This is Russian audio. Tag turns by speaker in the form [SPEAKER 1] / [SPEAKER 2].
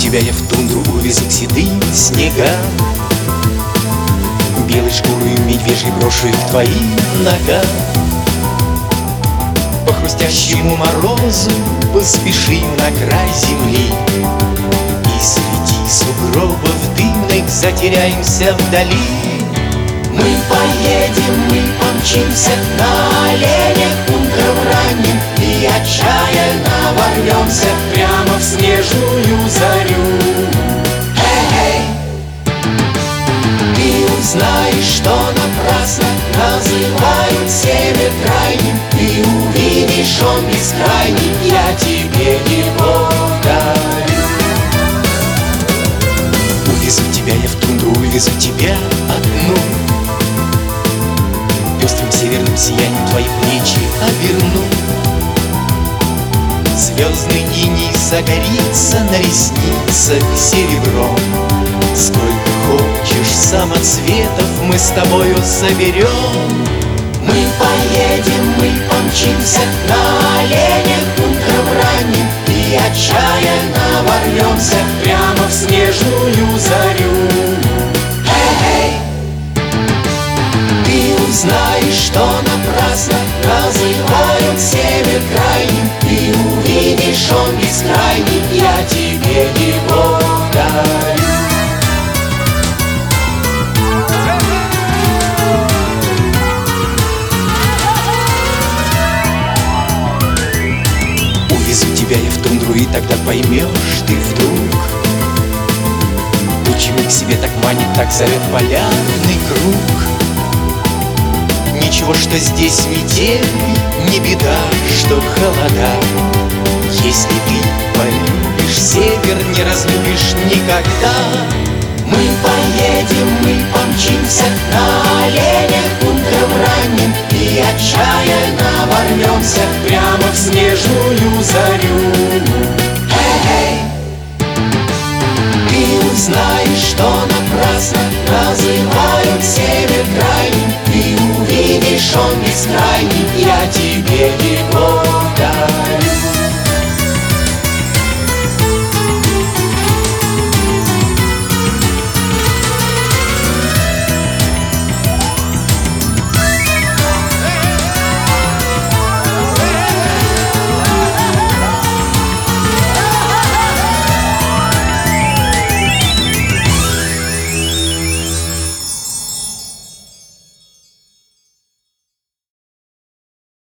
[SPEAKER 1] тебя я в тундру увезу к седым снегам. Белой шкурой медвежьей брошу их к твоим ногам. По хрустящему морозу поспешим на край земли, и среди сугробов дымных затеряемся вдали. Мы поедем, мы помчимся на оленях утром ранним, и отчаянно ворвемся прямо в снежную зарю. Эй, ты узнаешь, что напрасно называют север крайним. Ты увидишь, он бескрайний, я тебе его дарю. Увезу тебя я в тундру, увезу тебя одну. Пестрым северным сиянием твои плечи оберну. Звездный иней загорится на ресницах серебром. Сколько хочешь самоцветов мы с тобою соберем. Мы поедем, мы помчимся на оленях утром ранним, и отчаянно ворвемся прямо в снежную зарю. Эй, ты узнаешь, что напрасно называют север крайним. Ты увидишь, он бескрайний, я тебе его дарю. Увезу тебя я в тундру, и тогда поймешь ты вдруг, почему к себе так манит, так зовет полярный круг. Ничего, что здесь метель, не беда, что холода. Если ты полюбишь север, не разлюбишь никогда. Мы поедем, мы помчимся на оленях утром ранним, и отчаянно ворвемся прямо в снежную зарю. Эй, ты узнаешь, что напрасно называют север крайним. Ты увидишь, он бескрайний, я тебе его